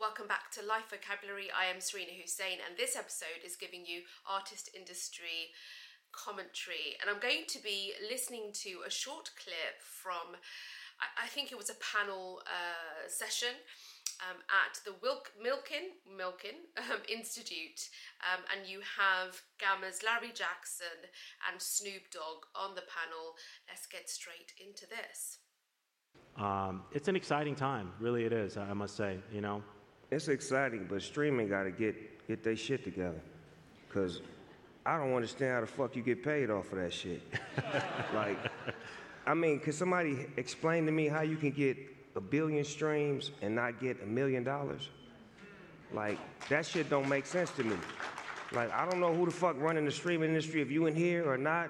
Welcome back to Life Vocabulary. I am Serena Hussein, and this episode is giving you artist industry commentary. And I'm going to be listening to a short clip from, I think it was a panel session at the Milken Institute, and you have Gamma's Larry Jackson and Snoop Dogg on the panel. Let's get straight into this. It's an exciting time, really it is, I must say, you know. It's exciting, but streaming got to get their shit together. Because I don't understand how the fuck you get paid off of that shit. Like, I mean, can somebody explain to me how you can get 1 billion streams and not get $1 million? Like, that shit don't make sense to me. Like, I don't know who the fuck running the streaming industry, if you in here or not.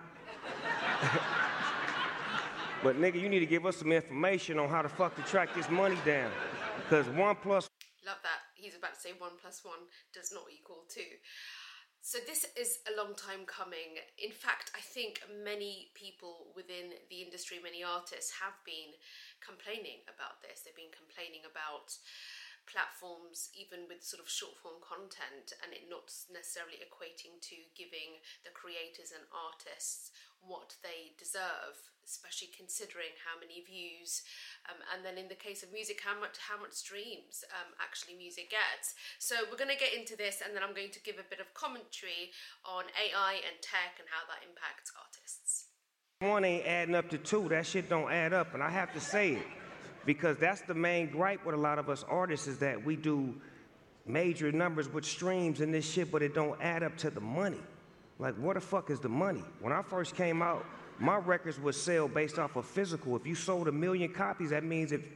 But nigga, you need to give us some information on how the fuck to track this money down. Because 1 plus... Love that. He's about to say 1 + 1 does not equal 2. So this is a long time coming. In fact, I think many people within the industry, many artists have been complaining about this. They've been complaining about platforms, even with sort of short form content, and it not necessarily equating to giving the creators and artists what they deserve, especially considering how many views and then in the case of music, how much streams actually music gets. So we're going to get into this, and then I'm going to give a bit of commentary on AI and tech and how that impacts artists. 1 ain't adding up to 2. That shit don't add up, and I have to say it. Because that's the main gripe with a lot of us artists, is that we do major numbers with streams and this shit, but it don't add up to the money. Like, what the fuck is the money? When I first came out, my records would sell based off of physical. If you sold 1 million copies, that means if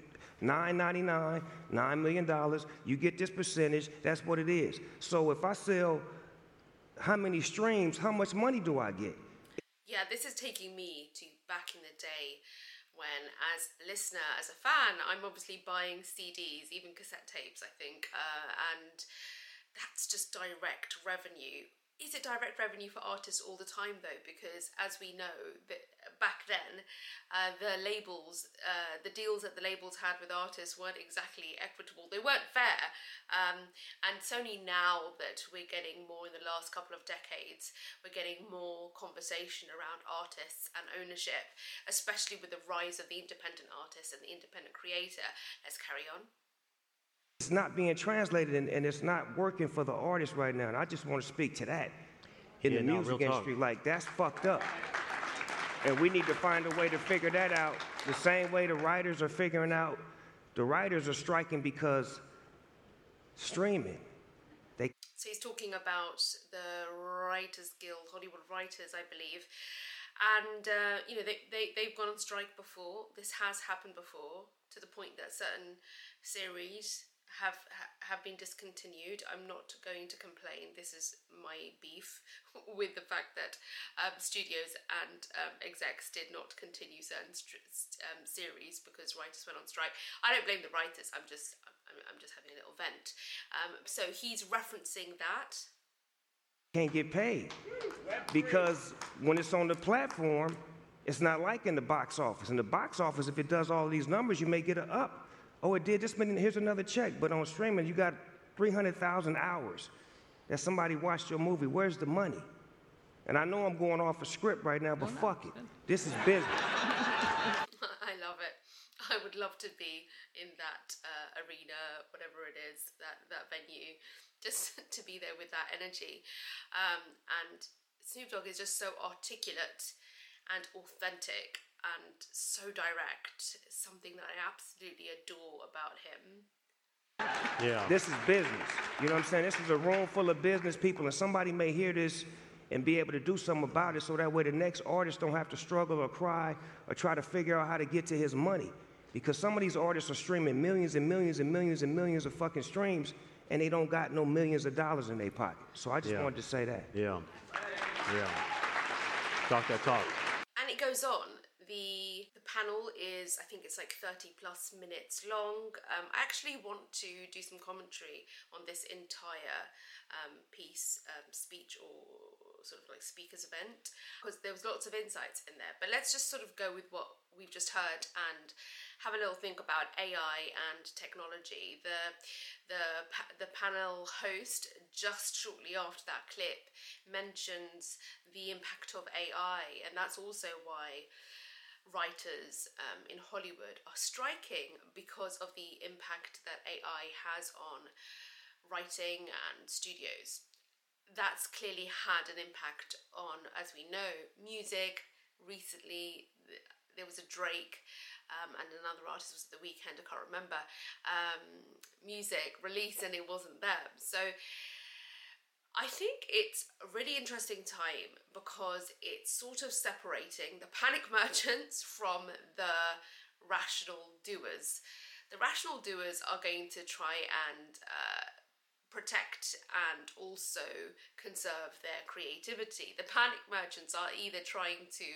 $9.99, $9 million, you get this percentage, that's what it is. So if I sell how many streams, how much money do I get? Yeah, this is taking me to back in the day, when, as a listener, as a fan, I'm obviously buying CDs, even cassette tapes, I think, and that's just direct revenue. Is it direct revenue for artists all the time, though? Because, as we know, that back then, the labels, the deals that the labels had with artists weren't exactly equitable. They weren't fair. And it's only now that we're getting more, in the last couple of decades, we're getting more conversation around artists and ownership, especially with the rise of the independent artist and the independent creator. Let's carry on. It's not being translated, and it's not working for the artist right now. And I just want to speak to that in the music industry. Like, that's fucked up. And we need to find a way to figure that out. The same way the writers are figuring out, the writers are striking because streaming. So he's talking about the Writers Guild, Hollywood Writers, I believe. And, you know, they've gone on strike before. This has happened before, to the point that certain series have been discontinued. I'm not going to complain. This is my beef with the fact that studios and execs did not continue certain series because writers went on strike. I don't blame the writers. I'm just having a little vent. So he's referencing that. Can't get paid because when it's on the platform, it's not like in the box office. In the box office, if it does all these numbers, you may get an up. Oh, it did this many, here's another check. But on streaming, you got 300,000 hours that somebody watched your movie. Where's the money? And I know I'm going off a script right now, but fuck it. This is business. I love it. I would love to be in that arena, whatever it is, that venue, just to be there with that energy. And Snoop Dogg is just so articulate and authentic and so direct. Something that I absolutely adore about him. Yeah. This is business. You know what I'm saying? This is a room full of business people, and somebody may hear this and be able to do something about it, so that way the next artist don't have to struggle or cry or try to figure out how to get to his money. Because some of these artists are streaming millions and millions and millions and millions of fucking streams, and they don't got no millions of dollars in their pocket. So I just wanted to say that. Yeah. Talk that talk. And it goes on. The panel is, I think it's like 30 plus minutes long. I actually want to do some commentary on this entire piece, speech, or sort of like speaker's event, because there was lots of insights in there. But let's just sort of go with what we've just heard and have a little think about AI and technology. The panel host, just shortly after that clip, mentions the impact of AI, and that's also why writers in Hollywood are striking, because of the impact that AI has on writing and studios. That's clearly had an impact on, as we know, music. Recently there was a Drake and another artist, was The Weeknd, I can't remember, music release, and it wasn't them. So I think it's a really interesting time because it's sort of separating the panic merchants from the rational doers. The rational doers are going to try and protect and also conserve their creativity. The panic merchants are either trying to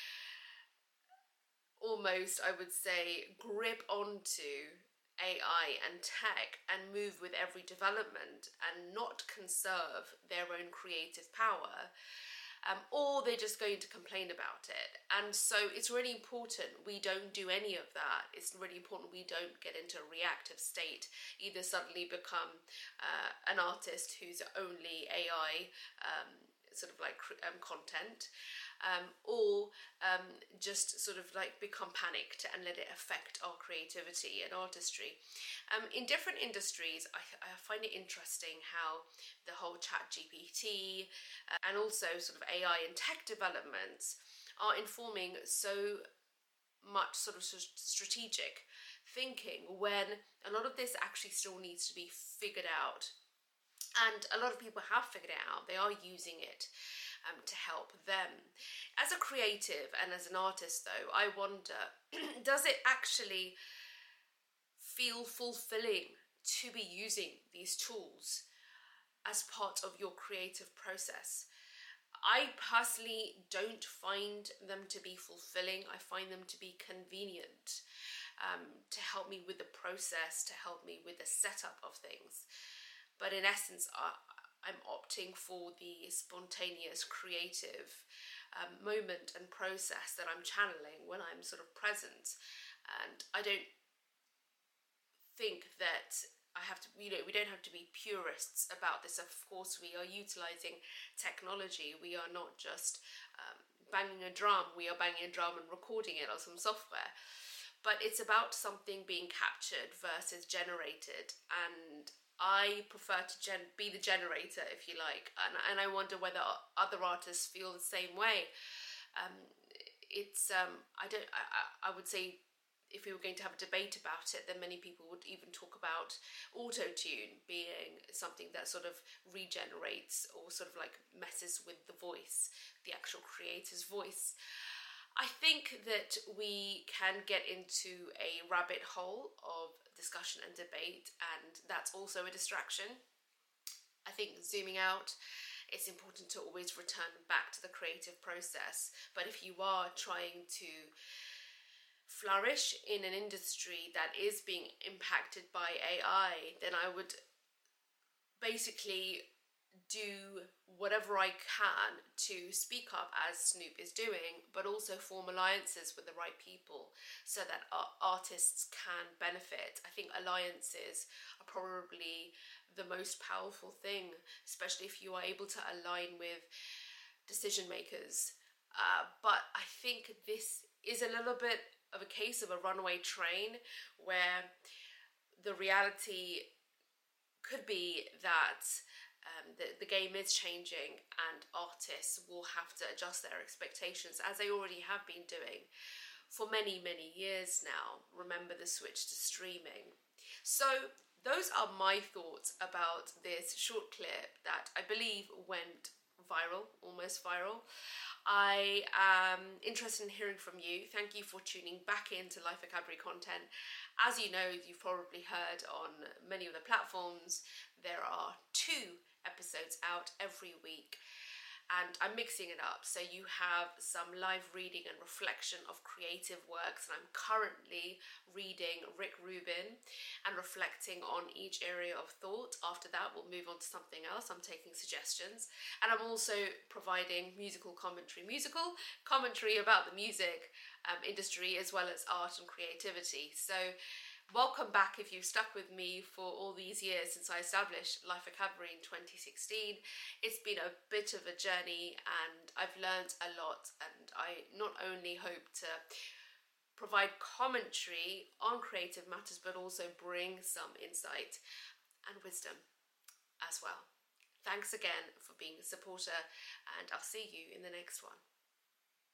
almost, I would say, grip onto AI and tech and move with every development and not conserve their own creative power. Or they're just going to complain about it. And so it's really important we don't do any of that. It's really important we don't get into a reactive state, either suddenly become an artist who's only AI sort of like content, or just sort of like become panicked and let it affect our creativity and artistry. In different industries, I find it interesting how the whole ChatGPT and also sort of AI and tech developments are informing so much sort of strategic thinking, when a lot of this actually still needs to be figured out. And a lot of people have figured it out. They are using it to help them. As a creative and as an artist, though, I wonder, does it actually feel fulfilling to be using these tools as part of your creative process? I personally don't find them to be fulfilling. I find them to be convenient, to help me with the process, to help me with the setup of things. But in essence, I'm opting for the spontaneous, creative moment and process that I'm channeling when I'm sort of present. And I don't think that I have to, we don't have to be purists about this. Of course, we are utilizing technology. We are not just banging a drum. We are banging a drum and recording it on some software. But it's about something being captured versus generated. And I prefer to be the generator, if you like. And I wonder whether other artists feel the same way. I would say, if we were going to have a debate about it, then many people would even talk about auto-tune being something that sort of regenerates or sort of like messes with the voice, the actual creator's voice. I think that we can get into a rabbit hole of discussion and debate, and that's also a distraction. I think zooming out, it's important to always return back to the creative process. But if you are trying to flourish in an industry that is being impacted by AI, then I would basically do whatever I can to speak up, as Snoop is doing, but also form alliances with the right people so that artists can benefit. I think alliances are probably the most powerful thing, especially if you are able to align with decision makers. But I think this is a little bit of a case of a runaway train, where the reality could be that the game is changing and artists will have to adjust their expectations, as they already have been doing for many, many years now. Remember the switch to streaming. So those are my thoughts about this short clip that I believe went viral, almost viral. I am interested in hearing from you. Thank you for tuning back into Life Vocabulary content. As you know, you've probably heard on many of the platforms, there are 2 episodes out every week. and I'm mixing it up. So you have some live reading and reflection of creative works, and I'm currently reading Rick Rubin and reflecting on each area of thought. After that, we'll move on to something else. I'm taking suggestions, and I'm also providing musical commentary about the music industry, as well as art and creativity. So welcome back if you've stuck with me for all these years since I established Life Vocabulary in 2016. It's been a bit of a journey and I've learned a lot, and I not only hope to provide commentary on creative matters but also bring some insight and wisdom as well. Thanks again for being a supporter, and I'll see you in the next one.